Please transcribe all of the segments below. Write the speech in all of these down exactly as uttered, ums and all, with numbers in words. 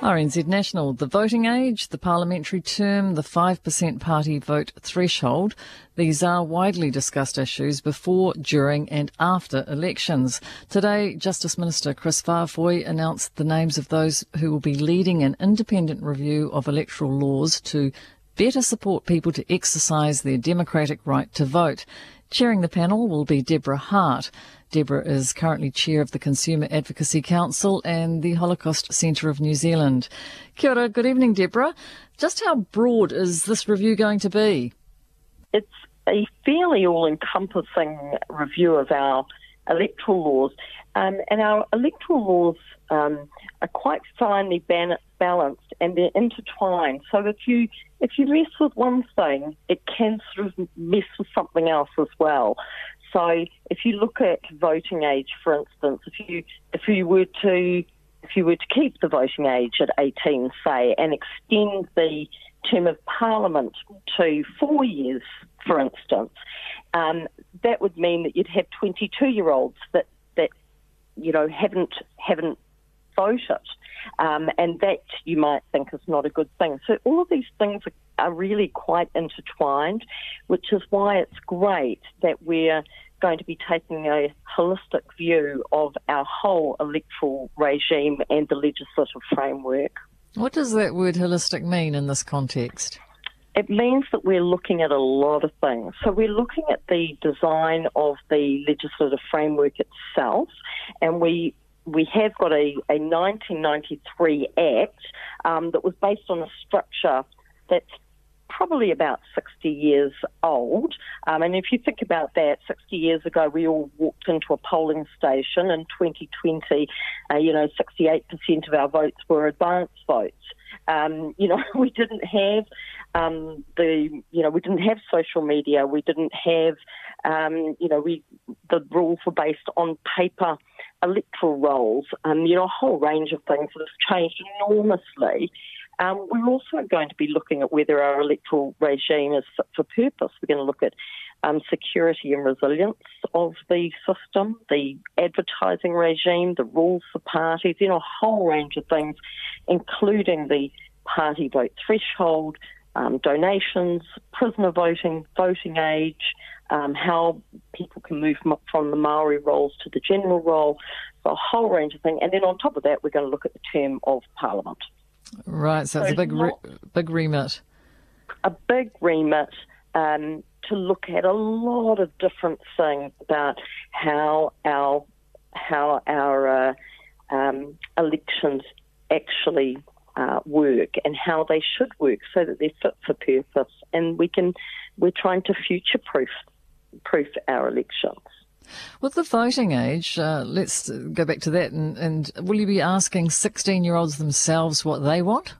R N Z National, the voting age, the parliamentary term, the five percent party vote threshold. These are widely discussed issues before, during and after elections. Today, Justice Minister Chris Faafoi announced the names of those who will be leading an independent review of electoral laws to better support people to exercise their democratic right to vote. Chairing the panel will be Deborah Hart. Deborah is currently chair of the Consumer Advocacy Council and the Holocaust Centre of New Zealand. Kia ora, good evening, Deborah. Just how broad is this review going to be? It's a fairly all-encompassing review of our electoral laws, um, and our electoral laws um, are quite finely ban- balanced and they're intertwined. So if you if you mess with one thing, it can sort of mess with something else as well. So if you look at voting age, for instance, if you if you were to if you were to keep the voting age at eighteen, say, and extend the term of Parliament to four years, for instance, um, that would mean that you'd have twenty-two-year-olds that that you know haven't haven't voted, um, and that you might think is not a good thing. So all of these things are, are really quite intertwined, which is why it's great that we're going to be taking a holistic view of our whole electoral regime and the legislative framework. What does that word holistic mean in this context? It means that we're looking at a lot of things. So we're looking at the design of the legislative framework itself, and we we have got a, a nineteen ninety-three Act um, that was based on a structure that's probably about sixty years old. Um, and if you think about that, sixty years ago, we all walked into a polling station. In twenty twenty, uh, you know, sixty-eight percent of our votes were advance votes. Um, you know, we didn't have um, the, you know, we didn't have social media. We didn't have, um, you know, we the rules were based on paper electoral rolls. Um, you know, a whole range of things that have changed enormously. Um, we're also going to be looking at whether our electoral regime is fit for purpose. We're going to look at um, security and resilience of the system, the advertising regime, the rules for parties, you know, a whole range of things, including the party vote threshold, um, donations, prisoner voting, voting age, um, how people can move from the Maori rolls to the general roll, so a whole range of things. And then on top of that, we're going to look at the term of Parliament. Right, so, so it's a big, re- big remit. A big remit um, to look at a lot of different things about how our how our uh, um, elections actually uh, work and how they should work, so that they're fit for purpose, and we can we're trying to future-proof proof our elections. With the voting age, uh, let's go back to that. And, and will you be asking sixteen-year-olds themselves what they want?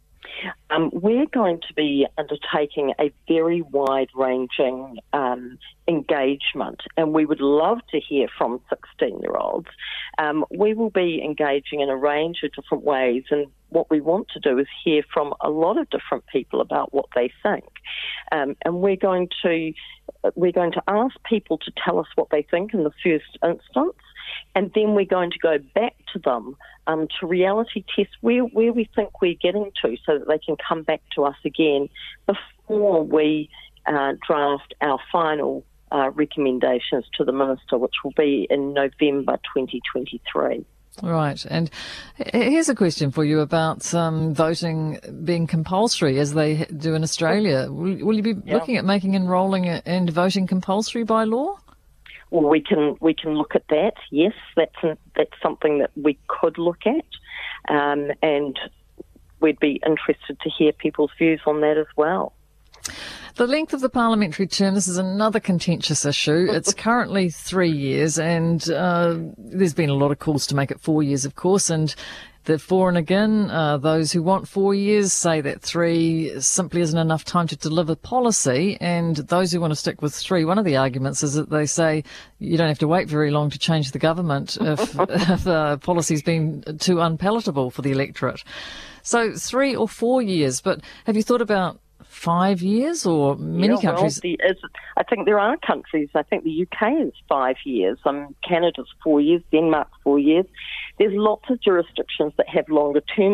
Um, we're going to be undertaking a very wide-ranging um, engagement, and we would love to hear from sixteen-year-olds. Um, we will be engaging in a range of different ways, and what we want to do is hear from a lot of different people about what they think. Um, and we're going to we're going to ask people to tell us what they think in the first instance, and then we're going to go back to them um, to reality test where, where we think we're getting to, so that they can come back to us again before we uh, draft our final uh, recommendations to the Minister, which will be in November twenty twenty-three. Right. And here's a question for you about um, voting being compulsory, as they do in Australia. Will, will you be yeah. looking at making enrolling and voting compulsory by law? Well, we can we can look at that. Yes, that's a, that's something that we could look at, um, and we'd be interested to hear people's views on that as well. The length of the parliamentary term, this is another contentious issue. It's currently three years, and uh, there's been a lot of calls to make it four years, of course, and the for and again, uh, those who want four years say that three simply isn't enough time to deliver policy, and those who want to stick with three, one of the arguments is that they say you don't have to wait very long to change the government if, if uh, policy's been too unpalatable for the electorate. So three or four years, but have you thought about five years or many yeah, countries? Well, the, is, I think there are countries. I think the U K is five years. Um, Canada's four years. Denmark four years. There's lots of jurisdictions that have longer terms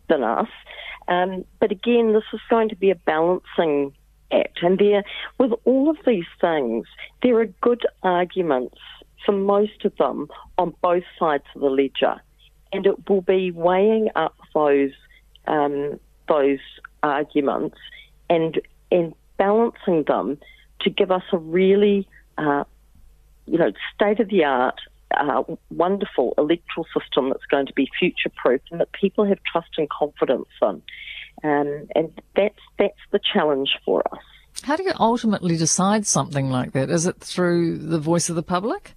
than us. Um, but again, this is going to be a balancing act. And there, with all of these things, there are good arguments for most of them on both sides of the ledger. And it will be weighing up those um, those arguments and and balancing them to give us a really, uh, you know, state-of-the-art, uh, wonderful electoral system that's going to be future-proof and that people have trust and confidence in. Um, and that's that's the challenge for us. How do you ultimately decide something like that? Is it through the voice of the public?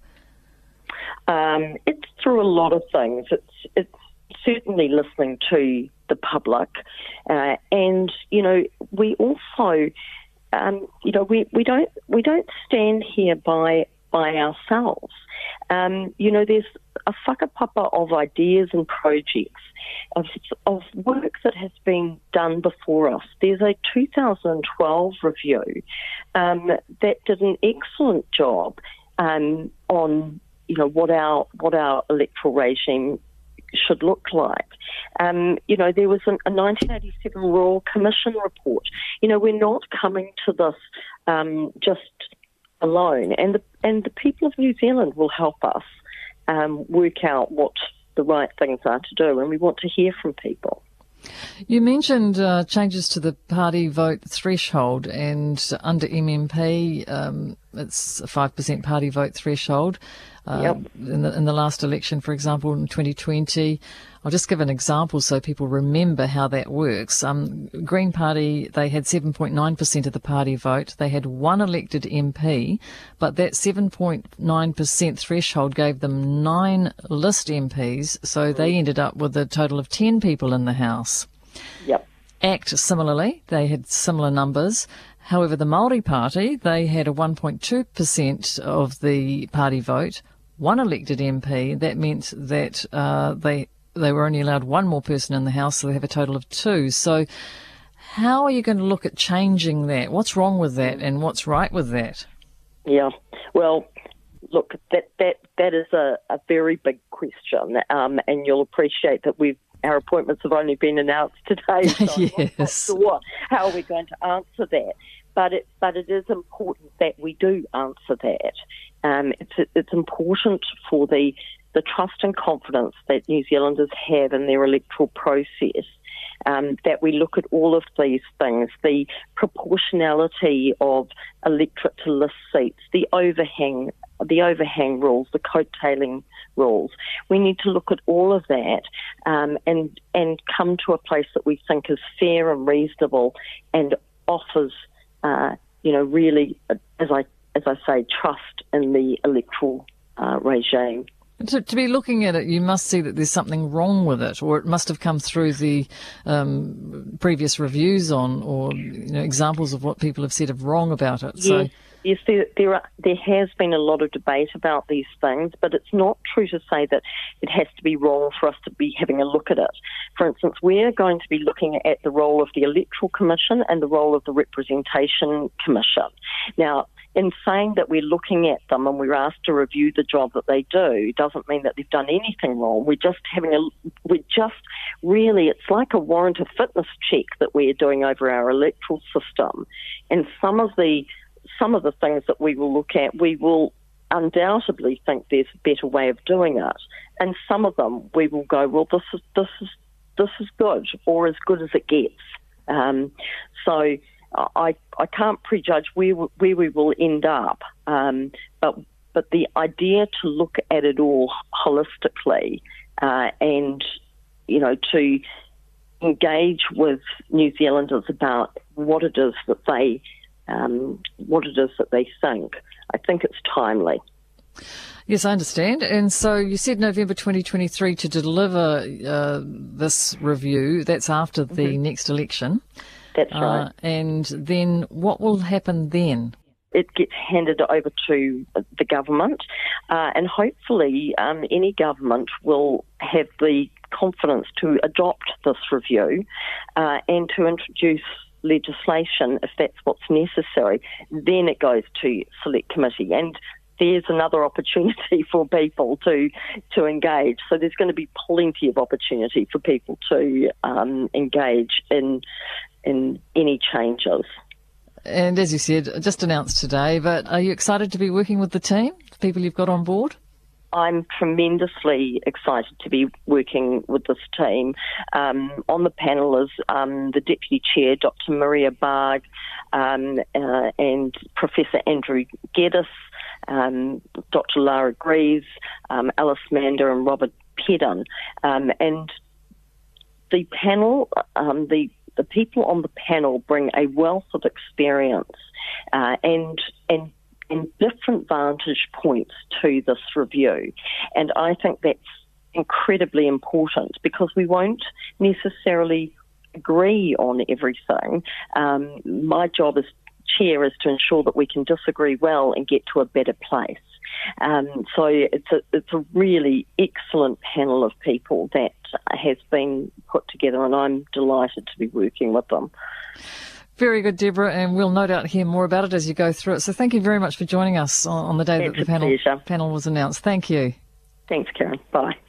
Um, it's through a lot of things. It's it's certainly listening to the public, uh, and you know we also, um, you know, we, we don't we don't stand here by by ourselves. Um, you know, there's a whakapapa of ideas and projects of, of work that has been done before us. There's a two thousand twelve review um, that did an excellent job um, on you know what our what our electoral regime should look like. Um, you know, there was an, a nineteen eighty-seven Royal Commission report. You know, we're not coming to this um, just alone, and the and the people of New Zealand will help us um, work out what the right things are to do, and we want to hear from people. You mentioned uh, changes to the party vote threshold, and under M M P, um, it's a five percent party vote threshold. Uh, yep. in, the, in the last election, for example, in twenty twenty, I'll just give an example so people remember how that works. Um, Green Party, they had seven point nine percent of the party vote. They had one elected M P, but that seven point nine percent threshold gave them nine list M Ps, so mm. they ended up with a total of ten people in the House. Yep. ACT, similarly, they had similar numbers. However, the Māori Party, they had a one point two percent of the party vote, one elected M P. That meant that uh, they they were only allowed one more person in the House, so they have a total of two. So how are you going to look at changing that? What's wrong with that and what's right with that? Yeah, well, look, that that, that is a, a very big question, um, and you'll appreciate that we've our appointments have only been announced today, so yes. I'm not sure how we're going to answer that. But it, but it is important that we do answer that. Um, it's it's important for the the trust and confidence that New Zealanders have in their electoral process, um, that we look at all of these things, the proportionality of electorate to list seats, the overhang, the overhang rules, the coattailing rules. We need to look at all of that um, and and come to a place that we think is fair and reasonable and offers, uh, you know, really, as I as I say, trust in the electoral uh, regime. To, to be looking at it, you must see that there's something wrong with it, or it must have come through the um, previous reviews on, or you know, examples of what people have said of wrong about it. Yes, so. yes there, there, are, there has been a lot of debate about these things, but it's not true to say that it has to be wrong for us to be having a look at it. For instance, we're going to be looking at the role of the Electoral Commission and the role of the Representation Commission. Now, in saying that we're looking at them and we're asked to review the job that they do doesn't mean that they've done anything wrong. We're just having a, we're just really, it's like a warrant of fitness check that we're doing over our electoral system. And some of the, some of the things that we will look at, we will undoubtedly think there's a better way of doing it. And some of them we will go, well, this is, this is, this is good, or as good as it gets. Um, so, I, I can't prejudge where where we will end up, um, but but the idea to look at it all holistically uh, and you know to engage with New Zealanders about what it is that they um, what it is that they think, I think it's timely. Yes, I understand. And so you said November twenty twenty-three to deliver uh, this review. That's after the mm-hmm. next election. That's right. Uh, and then what will happen then? It gets handed over to the government, uh, and hopefully um, any government will have the confidence to adopt this review uh, and to introduce legislation if that's what's necessary. Then it goes to select committee. And there's another opportunity for people to to engage. So there's going to be plenty of opportunity for people to um, engage in in any changes. And as you said, just announced today, but are you excited to be working with the team, the people you've got on board? I'm tremendously excited to be working with this team. Um, on the panel is um, the Deputy Chair, Doctor Maria Barg, um, uh, and Professor Andrew Geddes, um, Doctor Lara Greaves, um, Alice Mander and Robert Pedden. Um, and the panel, um, the, the people on the panel bring a wealth of experience uh, and and and different vantage points to this review. And I think that's incredibly important because we won't necessarily agree on everything. Um, my job as chair is to ensure that we can disagree well and get to a better place. Um, so it's a, it's a really excellent panel of people that has been put together, and I'm delighted to be working with them. Very good, Deborah, and we'll no doubt hear more about it as you go through it. So thank you very much for joining us on, on the day It's that the panel, panel was announced. Thank you. Thanks, Karen. Bye.